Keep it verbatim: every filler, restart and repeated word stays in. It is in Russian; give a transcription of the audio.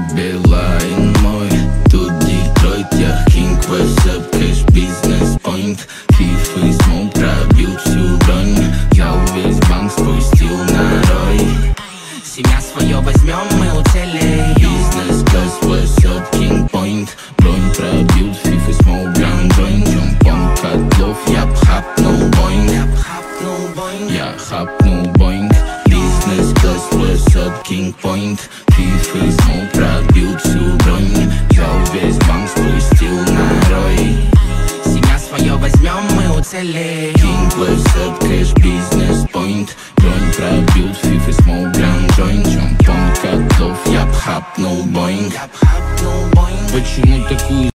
Билайн мой, тут Детройт, я King, What's кэш, бизнес point. Фифа и Смоук пробил всю бронь. Я весь банк спустил на рой. Семья свое возьмем, мы уцелеем. Бизнес класс, What's King point. Бронь пробил, Фифа и Смоук, блян, джойн. Чемпион котлов, я б хапнул боинг. Я б хапнул боинг. Я хапнул боинг. Бизнес класс, What's King point. Фифа и Смоук пробил всю бронь. Взял весь банк, спустил на рой. Семья свое возьмем, мы уцелеем. King, What's